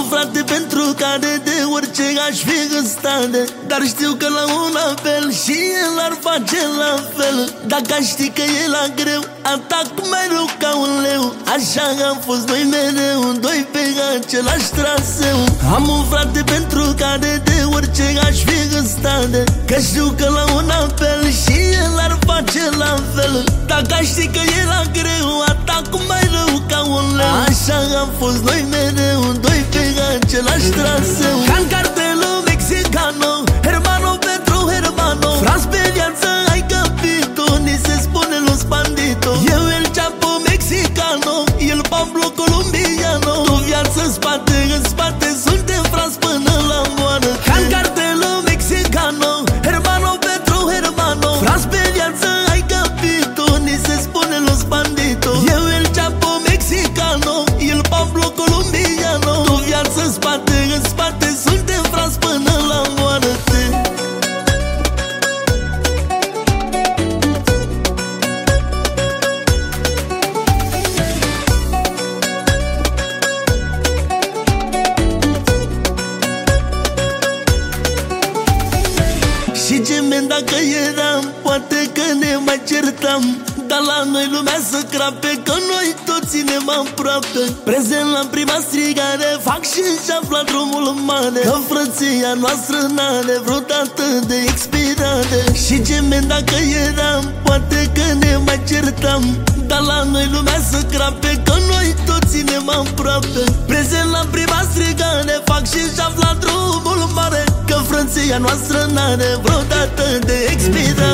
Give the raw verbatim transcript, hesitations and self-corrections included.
un frate pentru care de orice aș fi în stare, dar știu că la un apel și el ar face la fel. Dacă aș ști că e la greu, atac mai rău ca un leu. Așa am fost noi mereu, doi pe același traseu. Am un frate pentru care de orice aș fi în stare, că știu că la un apel și el ar face la fel. Dacă aș ști că e la greu, atac mai rău ca un leu. Așa am fost noi mereu, doi pe același traseu. Ca-n cartelul mexicano, hermano pentru hermano, Franz pe viață ai capito, ni se spune los bandito. Eu el Chapo mexicano, el Pablo colombiano. Tu viață spate în spate, suntem Franz până la moară. Ca-n cartelul mexicano, hermano pentru hermano, Franz pe viață ai capito, ni se spune los bandito. Eu el Chapo mexicano, el Pablo colombiano. Tu viață spate în spate, suntem Franz până la moarte. Și gemeni dacă eram, poate că ne mai certam, dar la noi lumea să crape, că noi toți ținem aproape. Prezent la prima strigare, fac și-și afla drumul mare, că frăția noastră n-are vreodată de expirare. Și gemeni dacă eram, poate că ne mai certam, dar la noi lumea să crape, că noi toți ținem aproape. Prezent la prima strigare, fac și-și afla drumul mare, că frăția noastră n-are vreodată de expirare.